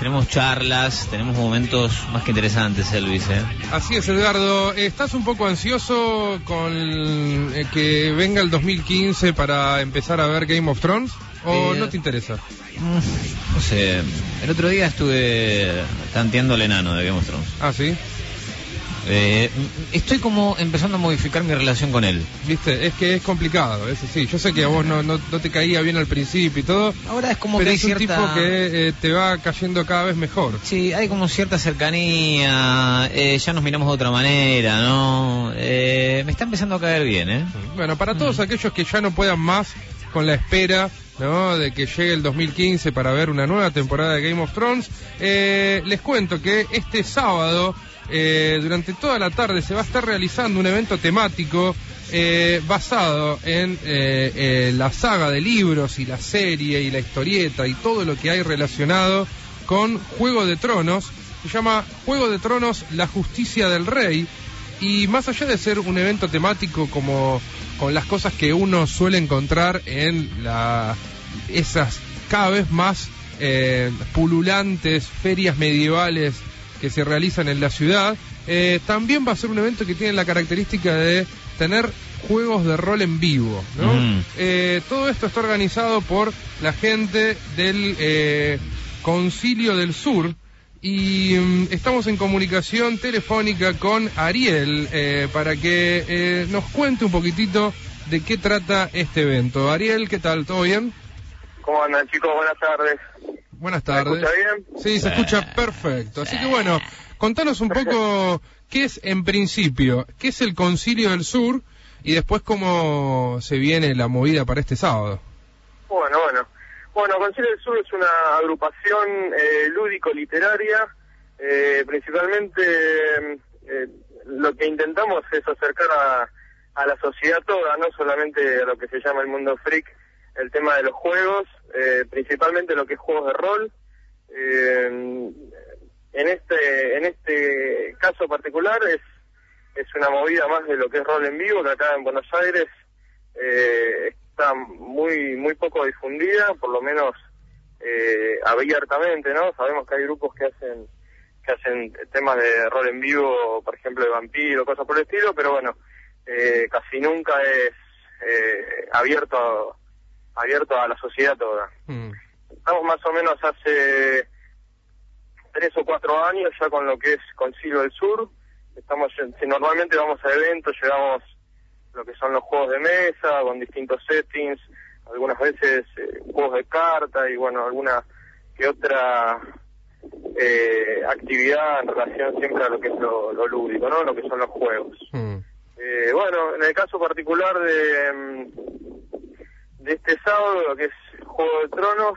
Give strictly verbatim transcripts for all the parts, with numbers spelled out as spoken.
tenemos charlas, tenemos momentos más que interesantes, Elvis, ¿eh? Así es, Edgardo. ¿Estás un poco ansioso con eh, que venga el dos mil quince para empezar a ver Game of Thrones? ¿O eh, no te interesa? No sé, el otro día estuve tanteando el enano de Game of Thrones. Ah, ¿sí? Eh, estoy como empezando a modificar mi relación con él. Viste, es que es complicado, eso sí. Yo sé que a vos no, no, no te caía bien al principio y todo. Ahora es como pero que es hay un cierta... tipo que eh, te va cayendo cada vez mejor. Sí, hay como cierta cercanía, eh, ya nos miramos de otra manera, ¿no? Eh, me está empezando a caer bien, ¿eh? Bueno, para todos mm. aquellos que ya no puedan más con la espera, ¿no?, de que llegue el dos mil quince para ver una nueva temporada de Game of Thrones, eh, les cuento que este sábado, eh, durante toda la tarde, se va a estar realizando un evento temático eh, basado en eh, eh, la saga de libros y la serie y la historieta y todo lo que hay relacionado con Juego de Tronos. Se llama Juego de Tronos, la justicia del rey. Y más allá de ser un evento temático como con las cosas que uno suele encontrar en la, esas cada vez más eh, pululantes ferias medievales que se realizan en la ciudad, eh, también va a ser un evento que tiene la característica de tener juegos de rol en vivo, ¿no? Mm. Eh, todo esto está organizado por la gente del eh, Concilio del Sur. Y um, estamos en comunicación telefónica con Ariel eh, para que eh, nos cuente un poquitito de qué trata este evento. Ariel, ¿qué tal? ¿Todo bien? ¿Cómo andan, chicos? Buenas tardes. Buenas tardes. ¿Se escucha bien? Sí, se escucha perfecto. Así que bueno, contanos un poco qué es en principio, qué es el Concilio del Sur y después cómo se viene la movida para este sábado. Bueno, bueno. Bueno, Concilio del Sur es una agrupación eh, lúdico-literaria, eh, principalmente eh, lo que intentamos es acercar a, a la sociedad toda, no solamente a lo que se llama el mundo freak, el tema de los juegos, eh, principalmente lo que es juegos de rol. Eh, en este en este caso particular es es una movida más de lo que es rol en vivo, que acá en Buenos Aires eh, está muy muy poco difundida, por lo menos eh, abiertamente, ¿no? Sabemos que hay grupos que hacen que hacen temas de rol en vivo, por ejemplo de vampiro, cosas por el estilo, pero bueno, eh, casi nunca es eh, abierto abierto a la sociedad toda. Mm. Estamos más o menos hace tres o cuatro años ya con lo que es Concilio del Sur. Estamos, si normalmente vamos a eventos, llevamos lo que son los juegos de mesa, con distintos settings, algunas veces eh, juegos de carta y bueno, alguna que otra eh, actividad en relación siempre a lo que es lo, lo lúdico, ¿no? Lo que son los juegos. Mm. Eh, bueno, en el caso particular de, de este sábado, lo que es Juego de Tronos,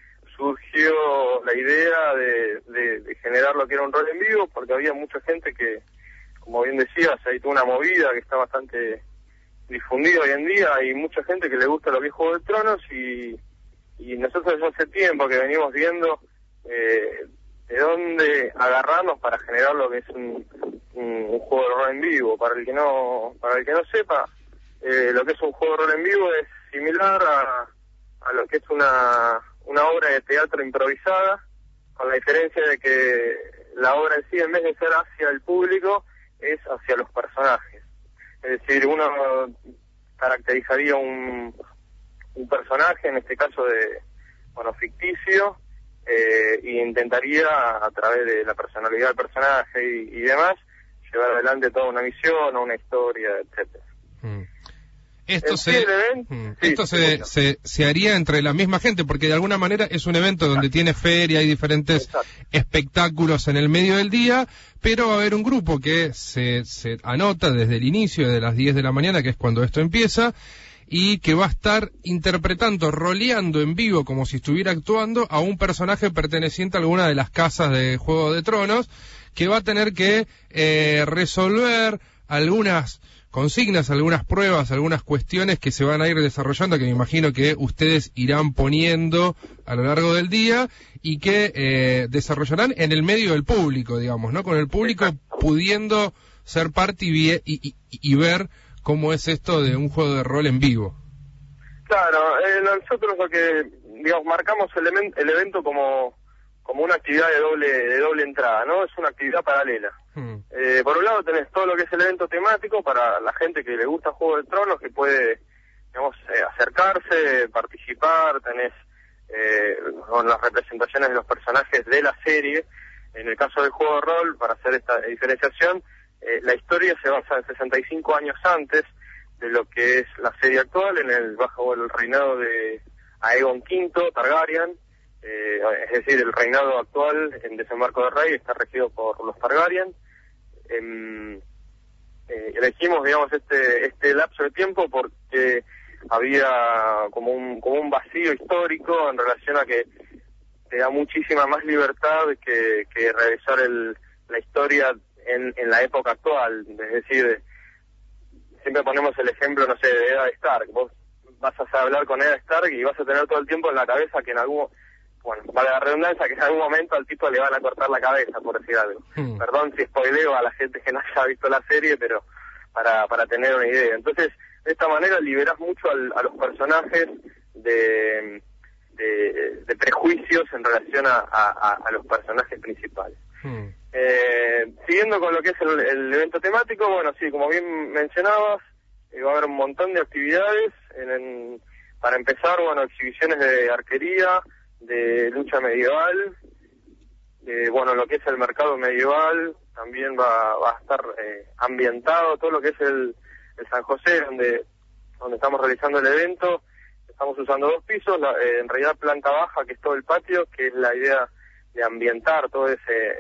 surgió la idea de, de, de generar lo que era un rol en vivo, porque había mucha gente que, como bien decías, hay toda una movida que está bastante difundida hoy en día, hay mucha gente que le gusta lo que es Juego de Tronos y, y nosotros ya hace tiempo que venimos viendo eh, de dónde agarrarnos para generar lo que es un, un, un juego de rol en vivo. Para el que no para el que no sepa, eh, lo que es un juego de rol en vivo es similar a, a lo que es una, una obra de teatro improvisada, con la diferencia de que la obra en sí, en vez de ser hacia el público, es hacia los personajes. Es decir, uno caracterizaría un, un personaje, en este caso de, bueno, ficticio, eh, e intentaría, a través de la personalidad del personaje y, y demás, llevar adelante toda una misión o una historia, etcétera. Mm. Esto, se, mm, sí, esto se, se, se haría entre la misma gente, porque de alguna manera es un evento donde Exacto. tiene feria, hay diferentes Exacto. espectáculos en el medio del día, pero va a haber un grupo que se, se anota desde el inicio, de las diez de la mañana, que es cuando esto empieza, y que va a estar interpretando, roleando en vivo, como si estuviera actuando, a un personaje perteneciente a alguna de las casas de Juego de Tronos, que va a tener que eh, resolver algunas consignas, algunas pruebas, algunas cuestiones que se van a ir desarrollando, que me imagino que ustedes irán poniendo a lo largo del día y que eh, desarrollarán en el medio del público, digamos, ¿no? Con el público pudiendo ser parte y, y, y, y ver cómo es esto de un juego de rol en vivo. Claro, eh, nosotros lo que, digamos, marcamos el, el evento como como una actividad de doble de doble entrada, ¿no? Es una actividad paralela. Hmm. Eh, por un lado tenés todo lo que es el evento temático para la gente que le gusta Juego de Tronos, que puede, digamos, eh, acercarse, participar, tenés eh, con las representaciones de los personajes de la serie. En el caso del juego de rol, para hacer esta diferenciación, eh, la historia se basa en sesenta y cinco años antes de lo que es la serie actual, en el bajo el reinado de Aegon quinto Targaryen. Eh, es decir, el reinado actual en Desembarco de Rey está regido por los Targaryen. Eh, eh, elegimos, digamos, este este lapso de tiempo porque había como un como un vacío histórico en relación a que te da muchísima más libertad que, que realizar el, la historia en, en la época actual. Es decir, siempre ponemos el ejemplo, no sé, de Eddard Stark. Vos vas a hablar con Eddard Stark y vas a tener todo el tiempo en la cabeza que en algún, bueno, para la redundancia, que en algún momento al tipo le van a cortar la cabeza, por decir algo. Mm. Perdón si spoileo a la gente que no haya visto la serie, pero para para tener una idea. Entonces, de esta manera liberás mucho al, a los personajes de, de, de prejuicios en relación a, a, a los personajes principales. Mm. Eh, siguiendo con lo que es el, el evento temático, bueno, sí, como bien mencionabas, eh, va a haber un montón de actividades. En, en, para empezar, bueno, exhibiciones de arquería, de lucha medieval, de, bueno, lo que es el mercado medieval, también va, va a estar eh, ambientado todo lo que es el, el San José, donde donde estamos realizando el evento. Estamos usando dos pisos, la, eh, en realidad planta baja, que es todo el patio, que es la idea de ambientar todo ese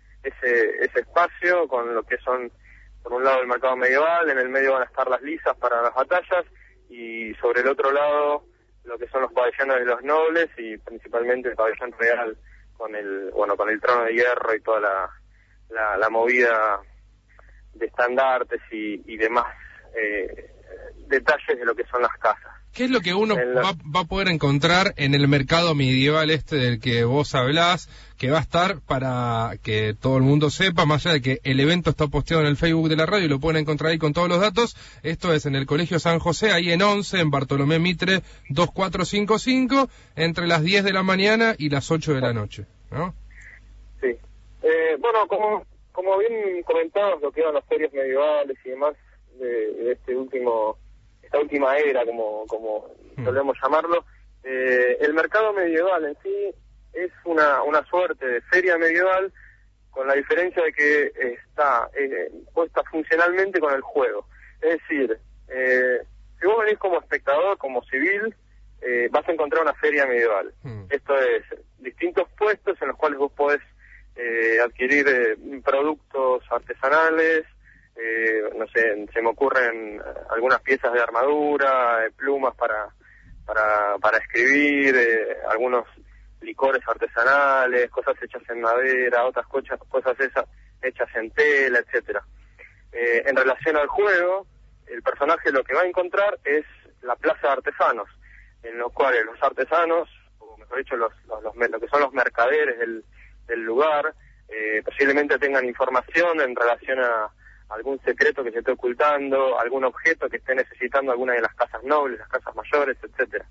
ese ese espacio con lo que son, por un lado, el mercado medieval, en el medio van a estar las lisas para las batallas, y sobre el otro lado lo que son los pabellones de los nobles, y principalmente el pabellón real con el, bueno, con el trono de hierro y toda la la, la movida de estandartes y, y demás eh, detalles de lo que son las casas. ¿Qué es lo que uno la... va, va a poder encontrar en el mercado medieval este del que vos hablás, que va a estar, para que todo el mundo sepa, más allá de que el evento está posteado en el Facebook de la radio y lo pueden encontrar ahí con todos los datos? Esto es en el Colegio San José, ahí en once, en Bartolomé Mitre dos cuatro cinco cinco, entre las diez de la mañana y las ocho de la noche, ¿no? Sí. Eh, bueno, como como bien comentabas, lo que eran las ferias medievales y demás de, de este último... esta última era, como como mm. solemos llamarlo, eh, el mercado medieval en sí es una una suerte de feria medieval, con la diferencia de que está eh, puesta funcionalmente con el juego. Es decir, eh, si vos venís como espectador, como civil, eh, vas a encontrar una feria medieval. Mm. Esto es, distintos puestos en los cuales vos podés eh, adquirir eh, productos artesanales. Eh, no sé, se me ocurren algunas piezas de armadura, eh, plumas para para para escribir, eh, algunos licores artesanales, cosas hechas en madera, otras cosas, cosas esas hechas en tela, etcétera. Eh, en relación al juego, el personaje lo que va a encontrar es la plaza de artesanos, en los cuales los artesanos, o mejor dicho, los, los, los lo que son los mercaderes del, del lugar, eh, posiblemente tengan información en relación a algún secreto que se esté ocultando, algún objeto que esté necesitando alguna de las casas nobles, las casas mayores, etcétera.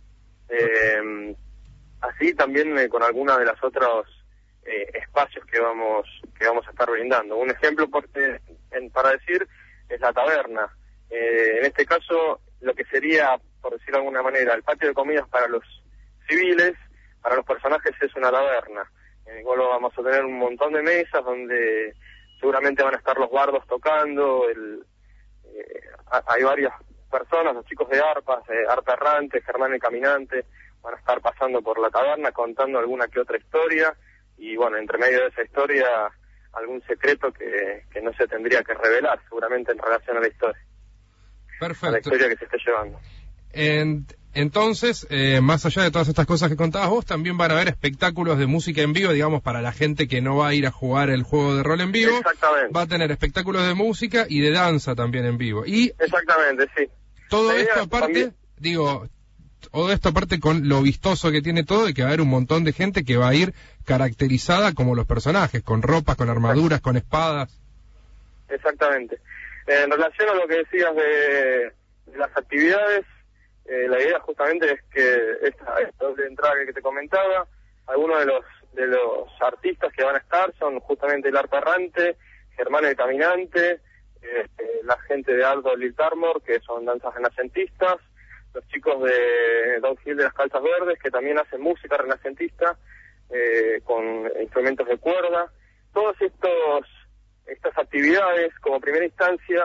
Eh, así también eh, con alguna de las otros eh, espacios que vamos que vamos a estar brindando. Un ejemplo por, eh, en, para decir es la taberna. Eh, en este caso, lo que sería, por decirlo de alguna manera, el patio de comidas para los civiles, para los personajes es una taberna, en el cual vamos a tener un montón de mesas donde seguramente van a estar los bardos tocando, el, eh, hay varias personas, los chicos de arpas, eh, arpa errante, Germán el caminante, van a estar pasando por la taberna contando alguna que otra historia, y bueno, entre medio de esa historia algún secreto que, que no se tendría que revelar, seguramente en relación a la historia. Perfecto. A la historia que se esté llevando. En... Entonces, eh, más allá de todas estas cosas que contabas vos, también van a haber espectáculos de música en vivo, digamos, para la gente que no va a ir a jugar el juego de rol en vivo. Exactamente. Va a tener espectáculos de música y de danza también en vivo. Y exactamente, sí. Todo esto aparte, también... digo, todo esto aparte con lo vistoso que tiene todo, y que va a haber un montón de gente que va a ir caracterizada como los personajes, con ropas, con armaduras, con espadas. Exactamente. En relación a lo que decías de, de las actividades, Eh, la idea justamente es que esta, esta doble entrada que te comentaba, algunos de los de los artistas que van a estar son justamente el Arpa Errante, Germán el Caminante, eh, la gente de Aldo Lil Tarmor, que son danzas renacentistas, los chicos de Don Gil de las Calzas Verdes, que también hacen música renacentista, eh, con instrumentos de cuerda. Todos estos estas actividades, como primera instancia,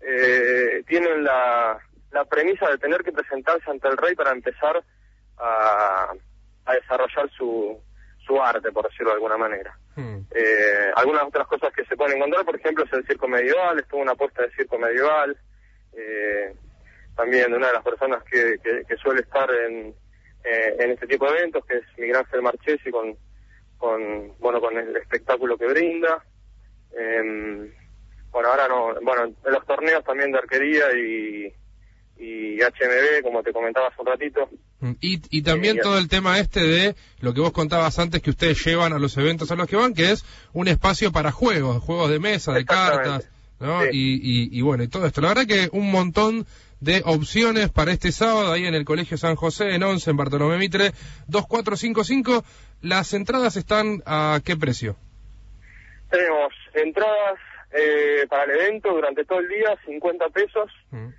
eh, tienen la, la premisa de tener que presentarse ante el rey para empezar a, a desarrollar su, su arte, por decirlo de alguna manera. Hmm. Eh, algunas otras cosas que se pueden encontrar, por ejemplo, es el circo medieval, estuvo una apuesta de circo medieval, eh, también de una de las personas que, que, que suele estar en, eh, en este tipo de eventos, que es Miguel Ángel Marchesi, con, con, bueno, con el espectáculo que brinda. Eh, bueno, ahora no, bueno, en los torneos también de arquería y, y H M B, como te comentaba hace un ratito. Y, y también eh, todo el tema este de lo que vos contabas antes, que ustedes llevan a los eventos a los que van, que es un espacio para juegos, juegos de mesa, de cartas, ¿no? Sí. Y, y, y bueno, y todo esto. La verdad que un montón de opciones para este sábado ahí en el Colegio San José, en Once, en Bartolomé Mitre, dos cuatro cinco cinco. ¿Las entradas están a qué precio? Tenemos entradas eh, para el evento durante todo el día, cincuenta pesos. Mm.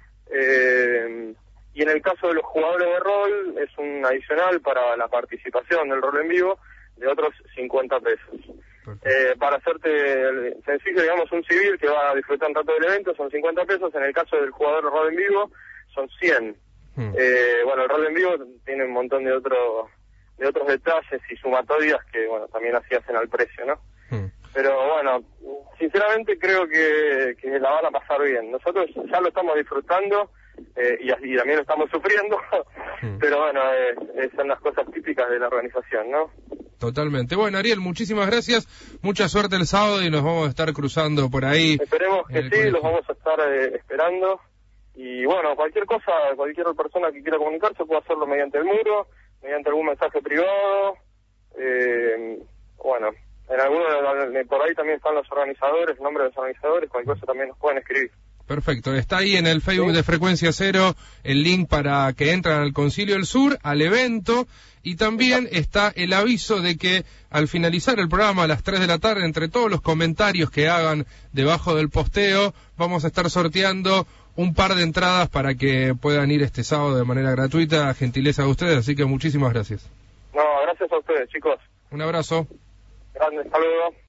Eh, y en el caso de los jugadores de rol, es un adicional para la participación del rol en vivo, de otros cincuenta pesos. Eh, para hacerte sencillo, digamos, un civil que va a disfrutar un rato del evento son cincuenta pesos. En el caso del jugador de rol en vivo son cien. Mm. Eh, bueno, el rol en vivo tiene un montón de, otro, de otros detalles y sumatorias que, bueno, también así hacen al precio, ¿no? Mm. Pero bueno, sinceramente creo que, que la van a pasar bien. Nosotros ya lo estamos disfrutando eh, y, y también lo estamos sufriendo, mm. pero bueno, eh, son las cosas típicas de la organización, ¿no? Totalmente. Bueno, Ariel, muchísimas gracias. Mucha suerte el sábado y nos vamos a estar cruzando por ahí. Esperemos que sí, colegio. Los vamos a estar eh, esperando. Y bueno, cualquier cosa, cualquier persona que quiera comunicarse puede hacerlo mediante el muro, mediante algún mensaje privado. Eh, bueno, en alguno por ahí también están los organizadores, nombres de los organizadores, cualquier cosa también nos pueden escribir. Perfecto, está ahí en el Facebook, ¿sí?, de Frecuencia Cero el link para que entren al Concilio del Sur, al evento, y también está el aviso de que al finalizar el programa a las tres de la tarde, entre todos los comentarios que hagan debajo del posteo, vamos a estar sorteando un par de entradas para que puedan ir este sábado de manera gratuita, gentileza de ustedes, así que muchísimas gracias. No, gracias a ustedes, chicos. Un abrazo. Grande, hasta luego.